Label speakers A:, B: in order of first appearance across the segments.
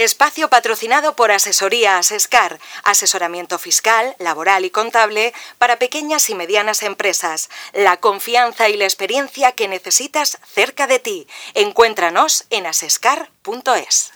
A: Espacio patrocinado por Asesoría Asescar, asesoramiento fiscal, laboral y contable para pequeñas y medianas empresas. La confianza y la experiencia que necesitas cerca de ti. Encuéntranos en asescar.es.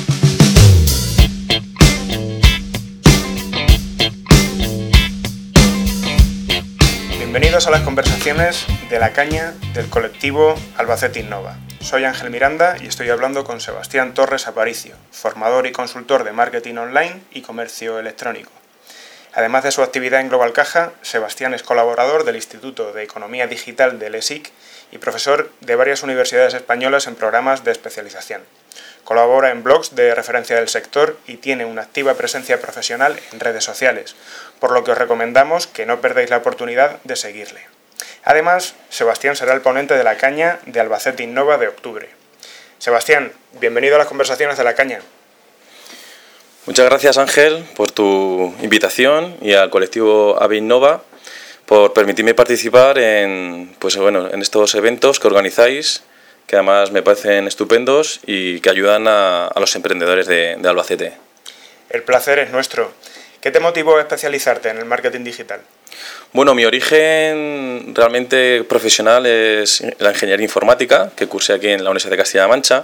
B: Bienvenidos a las conversaciones de la caña del colectivo Albacete Innova. Soy Ángel Miranda y estoy hablando con Sebastián Torres Aparicio, formador y consultor de marketing online y comercio electrónico. Además de su actividad en Global Caja, Sebastián es colaborador del Instituto de Economía Digital del ESIC y profesor de varias universidades españolas en programas de especialización. Colabora en blogs de referencia del sector y tiene una activa presencia profesional en redes sociales, por lo que os recomendamos que no perdáis la oportunidad de seguirle. Además, Sebastián será el ponente de la caña de Albacete Innova de octubre. Sebastián, bienvenido a las conversaciones de la caña.
C: Muchas gracias, Ángel, por tu invitación y al colectivo AB Innova por permitirme participar en estos eventos que organizáis, que además me parecen estupendos y que ayudan a los emprendedores de Albacete.
B: El placer es nuestro. ¿Qué te motivó a especializarte en el marketing digital?
C: Bueno, mi origen realmente profesional es la ingeniería informática, que cursé aquí en la Universidad de Castilla-La Mancha.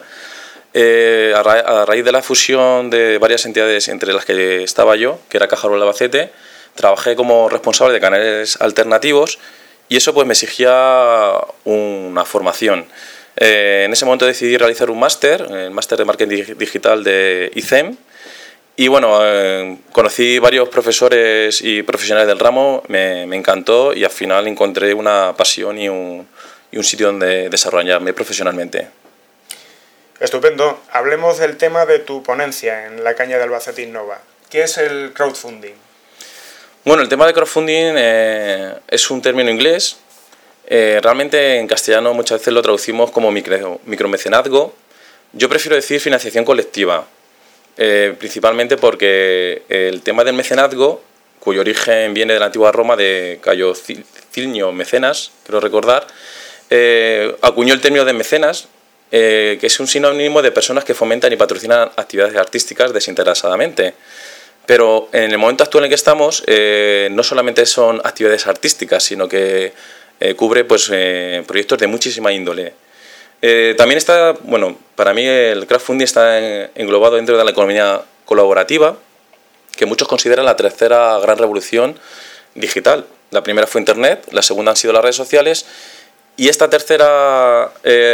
C: A raíz de la fusión de varias entidades entre las que estaba yo, que era Caja Rural Albacete, trabajé como responsable de canales alternativos y eso pues me exigía una formación. En ese momento decidí realizar un máster, el máster de marketing digital de ICEM. Y bueno, conocí varios profesores y profesionales del ramo, me encantó y al final encontré una pasión y un sitio donde desarrollarme profesionalmente.
B: Estupendo. Hablemos del tema de tu ponencia en la caña de Albacete Innova. ¿Qué es el crowdfunding?
C: Bueno, el tema de crowdfunding es un término inglés. Realmente en castellano muchas veces lo traducimos como micromecenazgo. Yo prefiero decir financiación colectiva. Principalmente porque el tema del mecenazgo, cuyo origen viene de la antigua Roma de Cayo Cilnio Mecenas, creo recordar, acuñó el término de mecenas, que es un sinónimo de personas que fomentan y patrocinan actividades artísticas desinteresadamente. Pero en el momento actual en que estamos, no solamente son actividades artísticas, sino que cubre proyectos de muchísima índole. También está, para mí el crowdfunding está englobado dentro de la economía colaborativa, que muchos consideran la tercera gran revolución digital. La primera fue Internet, la segunda han sido las redes sociales y esta tercera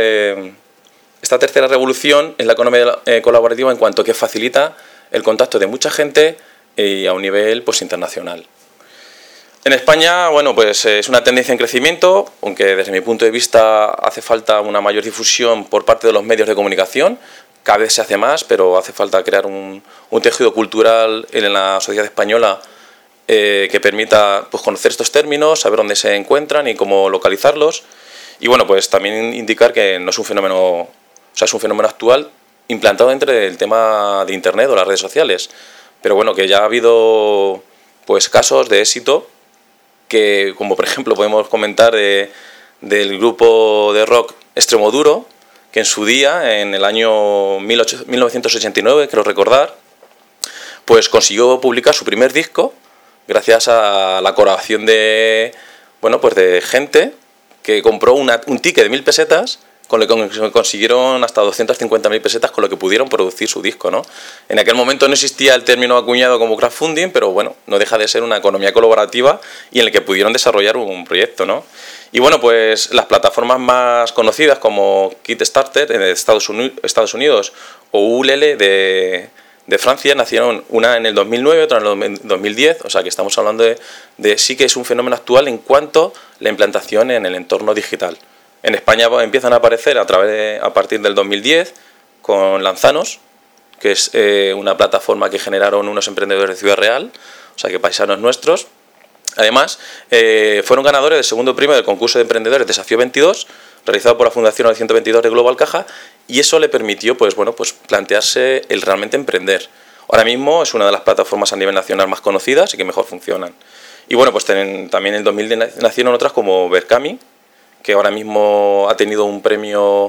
C: revolución es la economía colaborativa en cuanto que facilita el contacto de mucha gente y a un nivel internacional. En España, es una tendencia en crecimiento, aunque desde mi punto de vista hace falta una mayor difusión por parte de los medios de comunicación. Cada vez se hace más, pero hace falta crear un tejido cultural en la sociedad española que permita conocer estos términos, saber dónde se encuentran y cómo localizarlos. Y también indicar que no es un fenómeno, es un fenómeno actual implantado dentro del tema de Internet o las redes sociales. Pero que ya ha habido casos de éxito, que como por ejemplo podemos comentar del grupo de rock Extremoduro, que en su día, en el año 1989, creo recordar, consiguió publicar su primer disco gracias a la colaboración de gente que compró un ticket de 1.000 pesetas, con lo que consiguieron hasta 250.000 pesetas, con lo que pudieron producir su disco, ¿no? En aquel momento no existía el término acuñado como crowdfunding, pero no deja de ser una economía colaborativa y en el que pudieron desarrollar un proyecto, ¿no? Y las plataformas más conocidas como Kickstarter de Estados Unidos o Ulele de Francia nacieron, una en el 2009, otra en el 2010, o sea que estamos hablando de sí que es un fenómeno actual en cuanto a la implantación en el entorno digital. En España empiezan a aparecer a partir del 2010 con Lanzanos, que es una plataforma que generaron unos emprendedores de Ciudad Real, o sea que paisanos nuestros. Además, fueron ganadores del segundo premio del concurso de emprendedores Desafío 22, realizado por la Fundación 922 de Global Caja, y eso le permitió plantearse el realmente emprender. Ahora mismo es una de las plataformas a nivel nacional más conocidas y que mejor funcionan. Y también en el 2010 nacieron otras como Berkami, que ahora mismo ha tenido un premio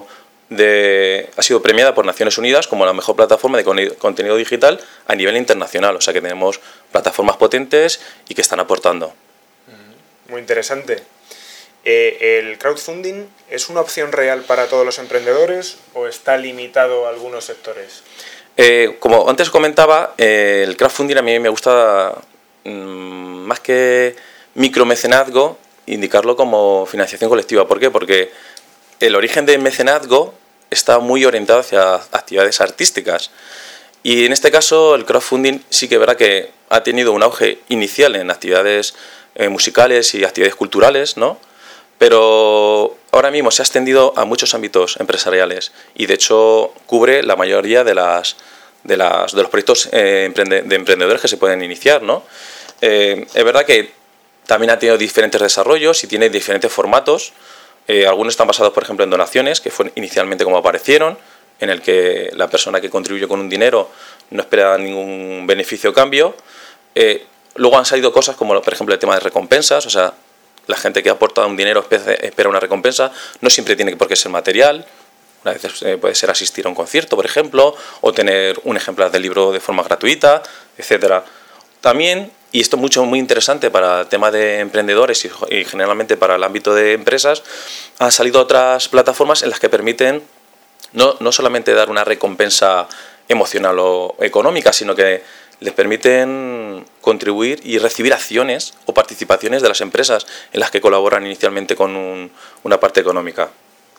C: ha sido premiada por Naciones Unidas como la mejor plataforma de contenido digital a nivel internacional. O sea que tenemos plataformas potentes y que están aportando.
B: Muy interesante. ¿El crowdfunding es una opción real para todos los emprendedores o está limitado a algunos sectores?
C: Como antes comentaba, el crowdfunding a mí me gusta, más que micromecenazgo, indicarlo como financiación colectiva. ¿Por qué? Porque el origen del mecenazgo está muy orientado hacia actividades artísticas. Y en este caso el crowdfunding sí que verá que ha tenido un auge inicial en actividades musicales y actividades culturales, ¿no? Pero ahora mismo se ha extendido a muchos ámbitos empresariales y de hecho cubre la mayoría de los proyectos de emprendedores que se pueden iniciar, ¿no? Es verdad que también ha tenido diferentes desarrollos y tiene diferentes formatos. Algunos están basados, por ejemplo, en donaciones, que fue inicialmente como aparecieron, en el que la persona que contribuye con un dinero no espera ningún beneficio o cambio. Luego han salido cosas como, por ejemplo, el tema de recompensas, o sea, la gente que aporta un dinero espera una recompensa, no siempre tiene por qué ser material. A veces puede ser asistir a un concierto, por ejemplo, o tener un ejemplar del libro de forma gratuita, etcétera. También, y esto es muy interesante para el tema de emprendedores y generalmente para el ámbito de empresas, han salido otras plataformas en las que permiten no solamente dar una recompensa emocional o económica, sino que les permiten contribuir y recibir acciones o participaciones de las empresas en las que colaboran inicialmente con una parte económica.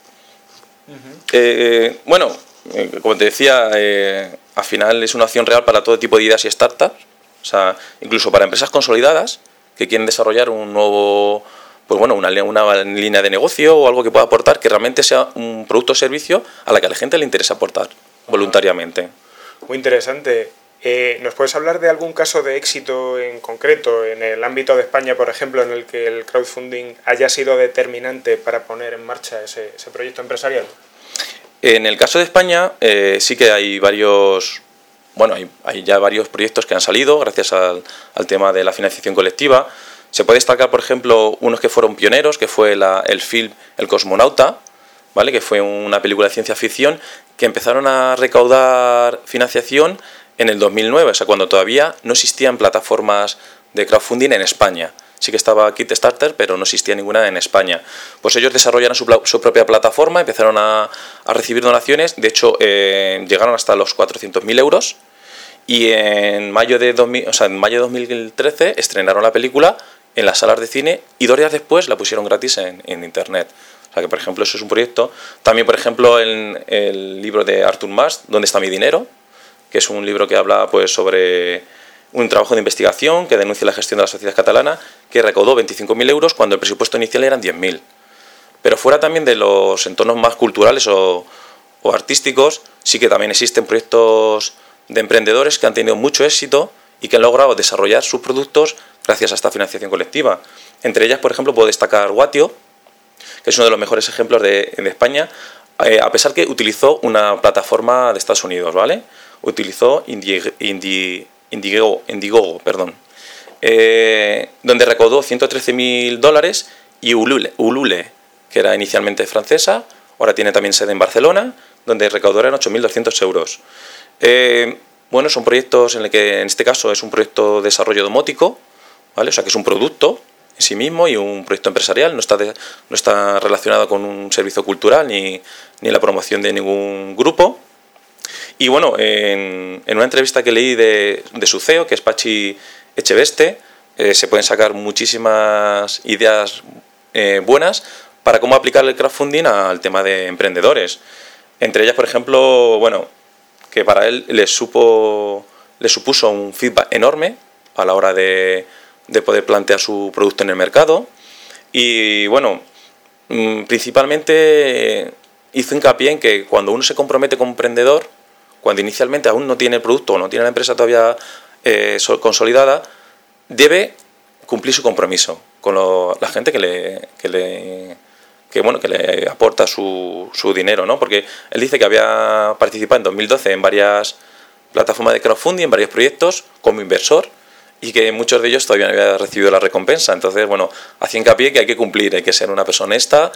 C: Bueno, como te decía, al final es una opción real para todo tipo de ideas y startups, o sea, incluso para empresas consolidadas que quieren desarrollar un nuevo, pues bueno, una línea de negocio o algo que pueda aportar, que realmente sea un producto o servicio a la que a la gente le interesa aportar voluntariamente.
B: Muy interesante. ¿Nos puedes hablar de algún caso de éxito en concreto en el ámbito de España, por ejemplo, en el que el crowdfunding haya sido determinante para poner en marcha ese proyecto empresarial?
C: En el caso de España sí que hay varios, bueno, hay ya varios proyectos que han salido gracias al tema de la financiación colectiva. Se puede destacar, por ejemplo, unos que fueron pioneros, que fue el film El Cosmonauta, ¿vale? Que fue una película de ciencia ficción que empezaron a recaudar financiación en el 2009, o sea, cuando todavía no existían plataformas de crowdfunding en España. Sí que estaba Kickstarter, pero no existía ninguna en España. Pues ellos desarrollaron su propia plataforma, empezaron a recibir donaciones, de hecho llegaron hasta los 400.000 euros y en mayo de 2013 estrenaron la película en las salas de cine y 2 días después la pusieron gratis en Internet. O sea que, por ejemplo, eso es un proyecto. También, por ejemplo, el libro de Artur Mas, ¿Dónde está mi dinero?, que es un libro que habla pues sobre un trabajo de investigación que denuncia la gestión de la sociedad catalana, que recaudó 25.000 euros cuando el presupuesto inicial eran 10.000. Pero fuera también de los entornos más culturales o artísticos, sí que también existen proyectos de emprendedores que han tenido mucho éxito y que han logrado desarrollar sus productos gracias a esta financiación colectiva. Entre ellas, por ejemplo, puedo destacar Watio, que es uno de los mejores ejemplos de España, a pesar que utilizó una plataforma de Estados Unidos, ¿vale? Utilizó Indiegogo, donde recaudó $113.000, y Ulule, que era inicialmente francesa, ahora tiene también sede en Barcelona, donde recaudaron 8.200 euros. Bueno, son proyectos en el que en este caso es un proyecto de desarrollo domótico, ¿vale? O sea que es un producto en sí mismo y un proyecto empresarial, no está relacionado con un servicio cultural ni la promoción de ningún grupo. Y bueno, en una entrevista que leí de su CEO, que es Patxi Echeveste, se pueden sacar muchísimas ideas buenas para cómo aplicar el crowdfunding al tema de emprendedores. Entre ellas, por ejemplo, bueno, que para él le supuso un feedback enorme a la hora de poder plantear su producto en el mercado. Y bueno, principalmente hizo hincapié en que cuando uno se compromete como emprendedor, cuando inicialmente aún no tiene el producto o no tiene la empresa todavía consolidada, debe cumplir su compromiso con la gente que le aporta su dinero, ¿no? Porque él dice que había participado en 2012 en varias plataformas de crowdfunding, en varios proyectos como inversor, y que muchos de ellos todavía no habían recibido la recompensa. Entonces, bueno, hacía hincapié que hay que cumplir, hay que ser una persona honesta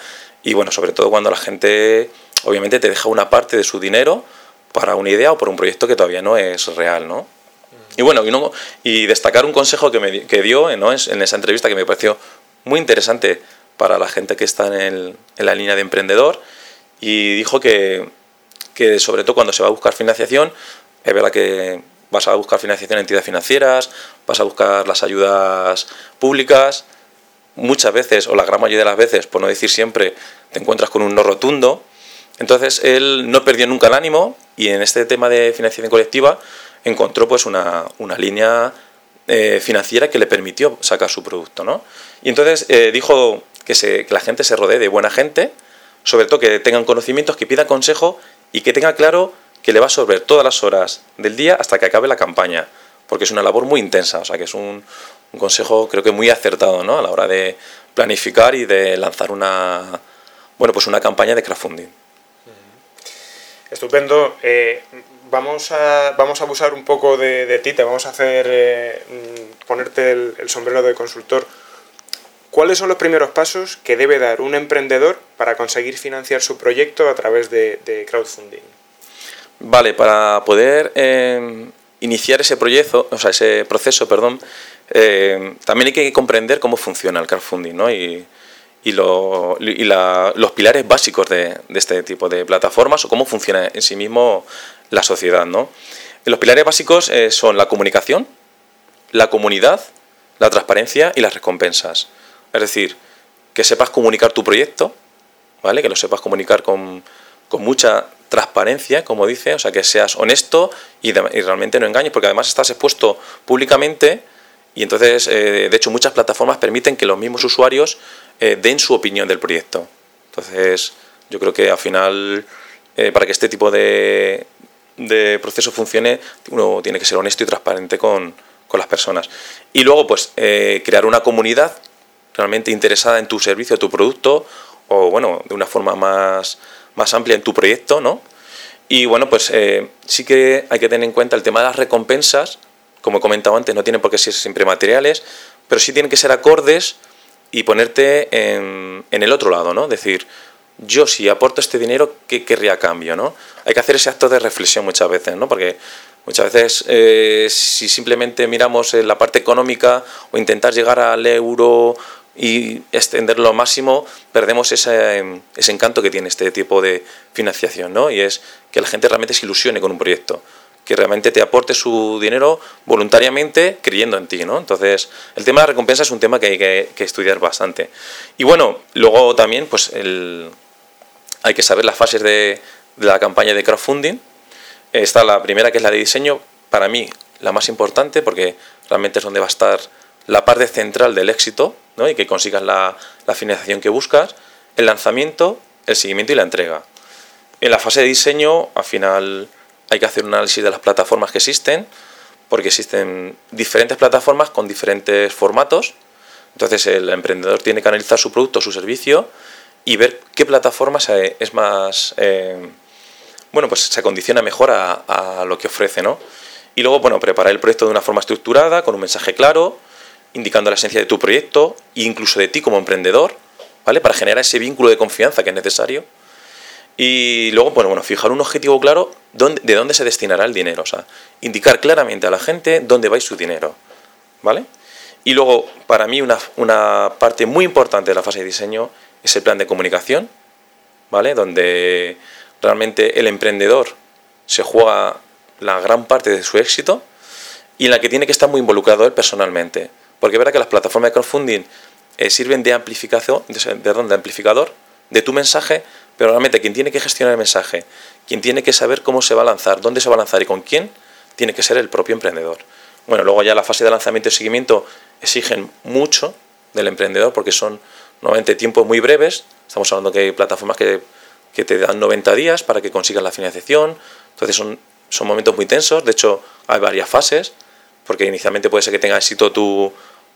C: Y bueno, sobre todo cuando la gente obviamente te deja una parte de su dinero para una idea o por un proyecto que todavía no es real, ¿no? Y bueno, y destacar un consejo que dio, ¿no?, en esa entrevista, que me pareció muy interesante para la gente que está en la línea de emprendedor, y dijo que sobre todo cuando se va a buscar financiación, es verdad que vas a buscar financiación en entidades financieras, vas a buscar las ayudas públicas, muchas veces, o la gran mayoría de las veces, por no decir siempre, te encuentras con un no rotundo. Entonces él no perdió nunca el ánimo, y en este tema de financiación colectiva encontró pues una línea financiera que le permitió sacar su producto, ¿no? Y entonces dijo que la gente se rodee de buena gente, sobre todo que tengan conocimientos, que pida consejo y que tenga claro que le va a absorber todas las horas del día hasta que acabe la campaña, porque es una labor muy intensa. O sea, que es un consejo, creo que muy acertado, ¿no?, a la hora de planificar y de lanzar una campaña de crowdfunding.
B: Estupendo. Vamos a abusar un poco de ti, te vamos a hacer ponerte el sombrero de consultor. ¿Cuáles son los primeros pasos que debe dar un emprendedor para conseguir financiar su proyecto a través de crowdfunding?
C: Vale, para poder iniciar ese proceso, también hay que comprender cómo funciona el crowdfunding, ¿no? y los pilares básicos de este tipo de plataformas, o cómo funciona en sí mismo la sociedad, ¿no? Los pilares básicos son la comunicación, la comunidad, la transparencia y las recompensas. Es decir, que sepas comunicar tu proyecto, ¿vale? Que lo sepas comunicar con mucha transparencia, como dice, o sea, que seas honesto y realmente no engañes, porque además estás expuesto públicamente. Y entonces, de hecho, muchas plataformas permiten que los mismos usuarios den su opinión del proyecto. Entonces, yo creo que al final, para que este tipo de proceso funcione, uno tiene que ser honesto y transparente con las personas. Y luego, pues, crear una comunidad realmente interesada en tu servicio, tu producto, o, bueno, de una forma más amplia en tu proyecto, ¿no? Y, bueno, pues sí que hay que tener en cuenta el tema de las recompensas. Como he comentado antes, no tienen por qué ser siempre materiales, pero sí tienen que ser acordes y ponerte en el otro lado, ¿no? Es decir, yo si aporto este dinero, ¿qué querría a cambio, ¿no? Hay que hacer ese acto de reflexión muchas veces, ¿no? Porque muchas veces si simplemente miramos la parte económica o intentar llegar al euro y extenderlo al máximo, perdemos ese encanto que tiene este tipo de financiación, ¿no? Y es que la gente realmente se ilusione con un proyecto, que realmente te aporte su dinero voluntariamente creyendo en ti, ¿no? Entonces, el tema de la recompensa es un tema que hay que estudiar bastante. Y bueno, luego también pues hay que saber las fases de la campaña de crowdfunding. Está la primera, que es la de diseño, para mí la más importante, porque realmente es donde va a estar la parte central del éxito, ¿no? Y que consigas la financiación que buscas, el lanzamiento, el seguimiento y la entrega. En la fase de diseño, al final, hay que hacer un análisis de las plataformas que existen, porque existen diferentes plataformas con diferentes formatos. Entonces el emprendedor tiene que analizar su producto, su servicio, y ver qué plataforma es más, pues se condiciona mejor a lo que ofrece, ¿no? Y luego, bueno, preparar el proyecto de una forma estructurada, con un mensaje claro, indicando la esencia de tu proyecto e incluso de ti como emprendedor, ¿vale? Para generar ese vínculo de confianza que es necesario. Y luego, fijar un objetivo claro de dónde se destinará el dinero. O sea, indicar claramente a la gente dónde va su dinero, ¿vale? Y luego, para mí, una parte muy importante de la fase de diseño es el plan de comunicación, ¿vale? Donde realmente el emprendedor se juega la gran parte de su éxito y en la que tiene que estar muy involucrado él personalmente. Porque es verdad que las plataformas de crowdfunding sirven de amplificador de tu mensaje, pero realmente quien tiene que gestionar el mensaje, quien tiene que saber cómo se va a lanzar, dónde se va a lanzar y con quién, tiene que ser el propio emprendedor. Bueno, luego ya la fase de lanzamiento y seguimiento exigen mucho del emprendedor, porque son normalmente tiempos muy breves. Estamos hablando que hay plataformas que te dan 90 días para que consigas la financiación. Entonces son momentos muy tensos. De hecho, hay varias fases, porque inicialmente puede ser que tenga éxito tu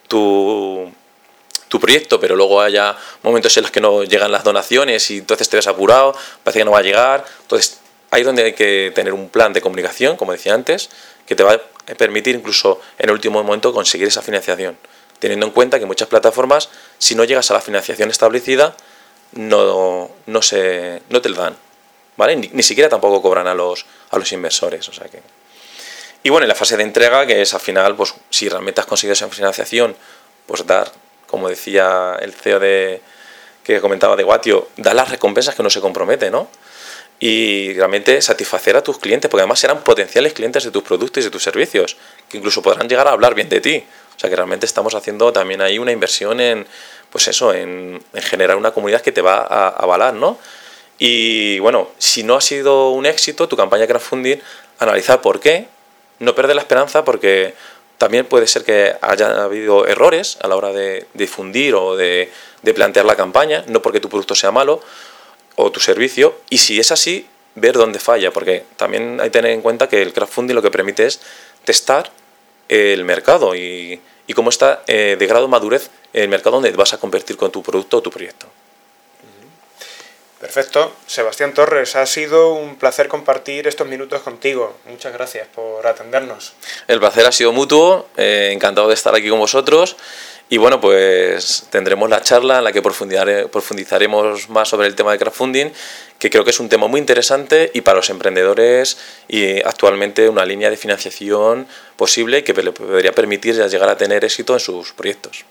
C: proyecto, pero luego haya momentos en los que no llegan las donaciones y entonces te ves apurado, parece que no va a llegar. Entonces, ahí es donde hay que tener un plan de comunicación, como decía antes, que te va a permitir incluso en el último momento conseguir esa financiación, teniendo en cuenta que muchas plataformas, si no llegas a la financiación establecida, no te lo dan, ¿vale? Ni siquiera tampoco cobran a los inversores, o sea que... Y bueno, en la fase de entrega, que es al final, pues si realmente has conseguido esa financiación, pues dar, como decía el CEO que comentaba de Watio, dar las recompensas que uno se compromete, ¿no? Y realmente satisfacer a tus clientes, porque además serán potenciales clientes de tus productos y de tus servicios, que incluso podrán llegar a hablar bien de ti. O sea que realmente estamos haciendo también ahí una inversión en, pues eso, en generar una comunidad que te va a avalar, ¿no? Y bueno, si no ha sido un éxito tu campaña de crowdfunding, analizar por qué, no perder la esperanza, porque también puede ser que haya habido errores a la hora de difundir o de plantear la campaña, no porque tu producto sea malo o tu servicio, y si es así, ver dónde falla, porque también hay que tener en cuenta que el crowdfunding lo que permite es testar el mercado y cómo está de grado de madurez el mercado donde vas a convertir con tu producto o tu proyecto.
B: Perfecto. Sebastián Torres, ha sido un placer compartir estos minutos contigo. Muchas gracias por atendernos.
C: El placer ha sido mutuo, encantado de estar aquí con vosotros. Y bueno, pues tendremos la charla en la que profundizaremos más sobre el tema de crowdfunding, que creo que es un tema muy interesante y para los emprendedores y actualmente una línea de financiación posible que le podría permitir llegar a tener éxito en sus proyectos.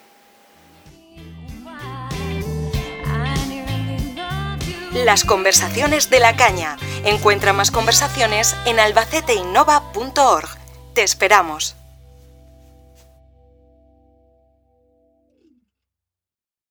A: Las conversaciones de la caña. Encuentra más conversaciones en albaceteinnova.org. Te esperamos.